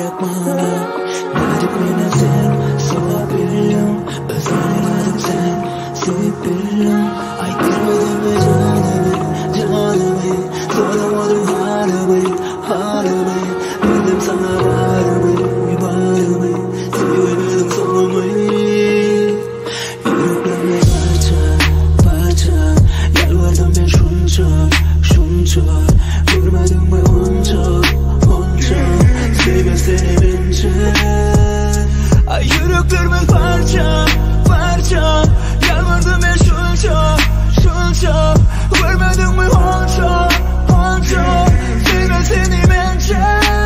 gerek bana. Nedik beni sen, sevap biliyorum. Özledim sen, sevip biliyorum. Ay girmedim mi canımı, canımı. Soramadım halimi. Bildim sana varımı. Sevemedim sonramı. Yüreklerime parça. Yalvardım ben şunca. Görmedim mi onca. Sevme seni bence. Ay yüreklerime parça. Yalvardım ben şunca. Görmedim mi onca. Sevme seni bence.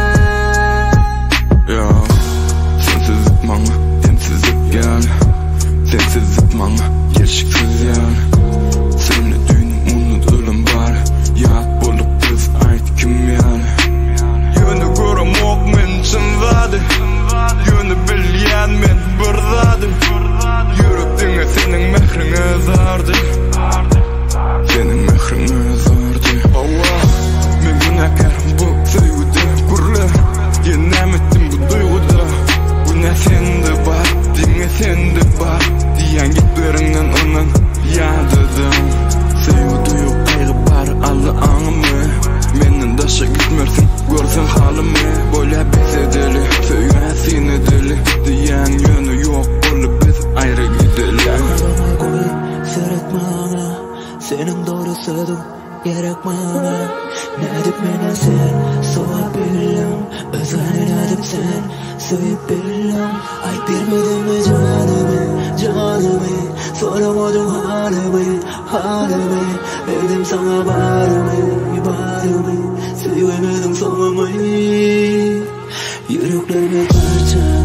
Ya sensizlik bana, sensizlik yani. Sensizlik bana, gerçeksiz yani. Seninle düğünüm unut ölüm var. Ya bolup kız ait kim yani. Yönü göremok men için vardı. Yönü bilyen men bir zadım. Yürekdine senin mehrin özardı. Senin mehrin özardı. Allah, men günahkarım bu sevgide kurla. Yenem ettim bu duyguda. Bu ne sende var, dinle sende var. Diyen gitlerinden onun yadıdım. Sevgi yok kaygı var Allah'ımı. Menden daşa gitmersin görsen halimi. Böyle bezedeli, söyleyen seni deli. Diyen yönü yok olup biz ayrı gidelim. Ağlama koy, seyretme ana. Senin doğrusudur gerek bana. Nedik beni sen, sevap biliyorum. Özledim sen, sevip biliyorum. Ay bilmedim mi canımı. Soramadım halimi. Bildim sana varımı. Sevemedim sonramı. Yüreklerime parça.